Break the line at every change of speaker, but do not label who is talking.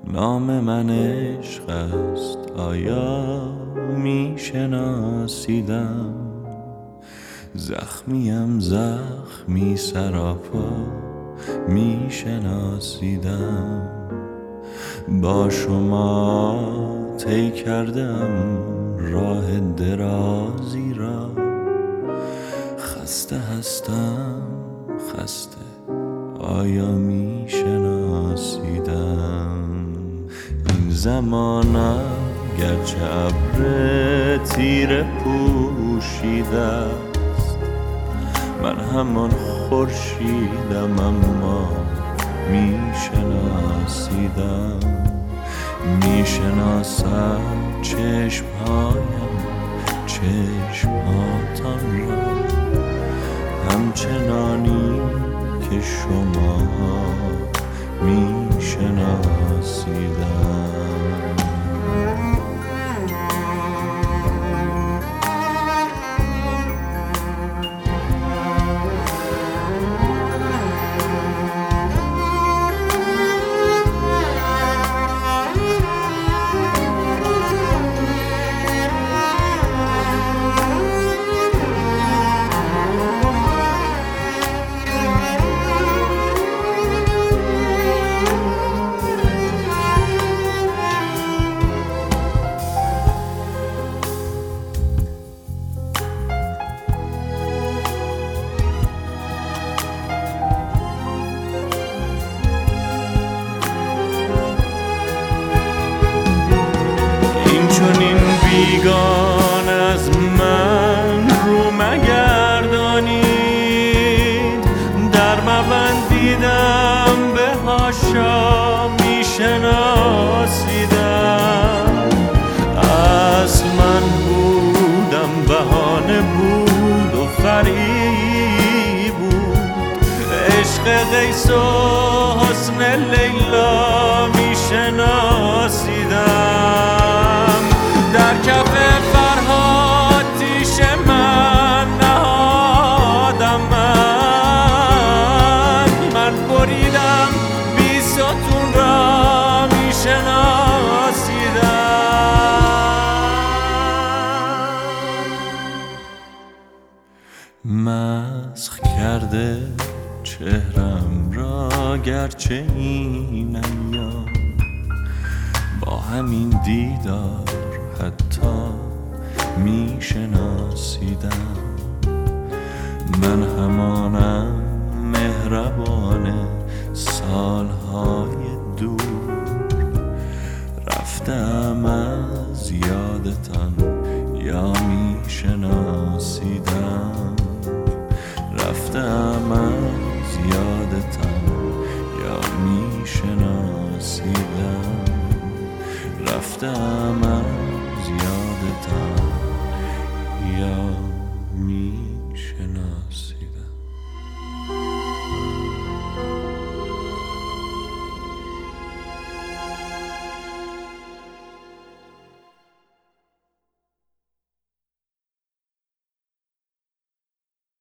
نام من عشق است، آیا می شناسیدم؟ زخمیم زخمی سراپا می شناسیدم. با شما طی کردم راه درازی را، خسته هستم خسته، آیا می شناسیدم؟ این زمانم گرچه ابر تیره پوشیده است، من همان خورشیدم اما می شناسیدم. می شناسم چشمهایم چشمهاتان را، همچنانی که شما می شناسیدم. چون این بیگانه از من رو مگردانید، در مبندیدم به هاشا می شناسیدم. از من بودم بهانه بود و فریب بود، عشق قیس و حسن لیلا می شناسیدم. در کف فرهاد تیش من نهادم، من بریدم بی ستون را می شناسیدم. مسخ کرده چهرم را گرچه این ایام، با همین دیدار حتی می شناسیدم. من همانم مهربان سالهای دور، رفتم از یادتان یا می شناسیدم. رفتم از یادتان یا می شناسیدم. رفتم